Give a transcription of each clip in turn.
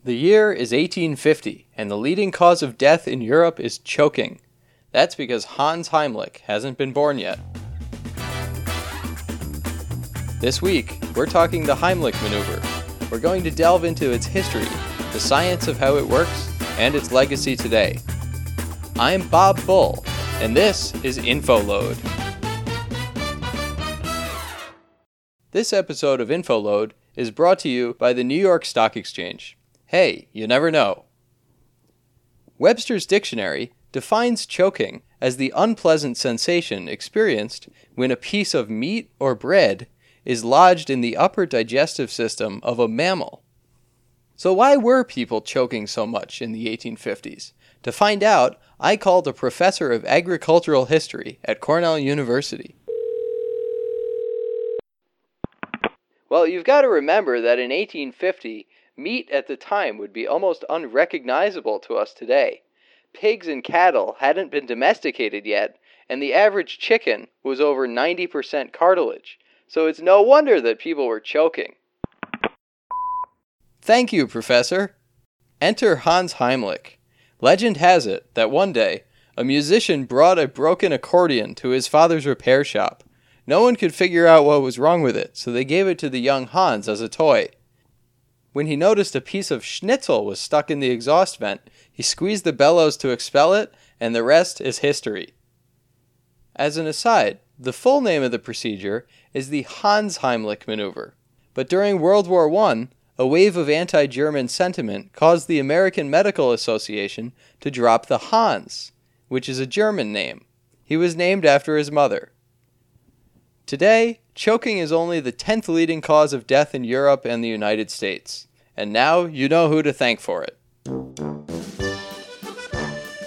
The year is 1850, and the leading cause of death in Europe is choking. That's because Hans Heimlich hasn't been born yet. This week, we're talking the Heimlich maneuver. We're going to delve into its history, the science of how it works, and its legacy today. I'm Bob Bull, and this is InfoLoad. This episode of InfoLoad is brought to you by the New York Stock Exchange. Hey, you never know. Webster's Dictionary defines choking as the unpleasant sensation experienced when a piece of meat or bread is lodged in the upper digestive system of a mammal. So why were people choking so much in the 1850s? To find out, I called a professor of agricultural history at Cornell University. Well, you've got to remember that in 1850, meat at the time would be almost unrecognizable to us today. Pigs and cattle hadn't been domesticated yet, and the average chicken was over 90% cartilage, so it's no wonder that people were choking. Thank you, Professor. Enter Hans Heimlich. Legend has it that one day, a musician brought a broken accordion to his father's repair shop. No one could figure out what was wrong with it, so they gave it to the young Hans as a toy. When he noticed a piece of schnitzel was stuck in the exhaust vent, he squeezed the bellows to expel it, and the rest is history. As an aside, the full name of the procedure is the Hans Heimlich maneuver. But during World War I, a wave of anti-German sentiment caused the American Medical Association to drop the Hans, which is a German name. He was named after his mother. Today, choking is only the 10th leading cause of death in Europe and the United States. And now you know who to thank for it.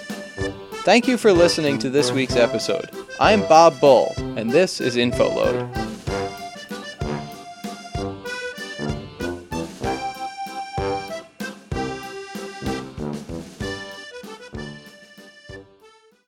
Thank you for listening to this week's episode. I'm Bob Bull, and this is InfoLoad.